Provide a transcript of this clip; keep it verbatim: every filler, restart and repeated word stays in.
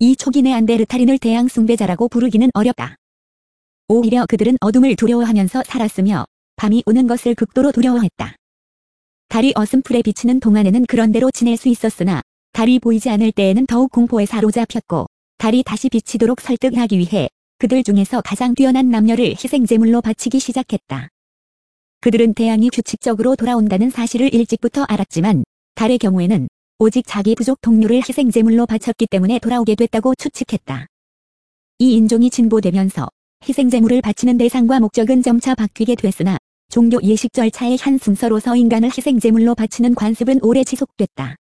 이 초기 네안데르탈인을 대양 숭배자라고 부르기는 어렵다. 오히려 그들은 어둠을 두려워하면서 살았으며 밤이 오는 것을 극도로 두려워했다. 달이 어슴풀에 비치는 동안에는 그런대로 지낼 수 있었으나 달이 보이지 않을 때에는 더욱 공포에 사로잡혔고 달이 다시 비치도록 설득하기 위해 그들 중에서 가장 뛰어난 남녀를 희생제물로 바치기 시작했다. 그들은 태양이 규칙적으로 돌아온다는 사실을 일찍부터 알았지만 달의 경우에는 오직 자기 부족 동료를 희생제물로 바쳤기 때문에 돌아오게 됐다고 추측했다. 이 인종이 진보되면서 희생제물을 바치는 대상과 목적은 점차 바뀌게 됐으나 종교 예식 절차의 한 순서로서 인간을 희생제물로 바치는 관습은 오래 지속됐다.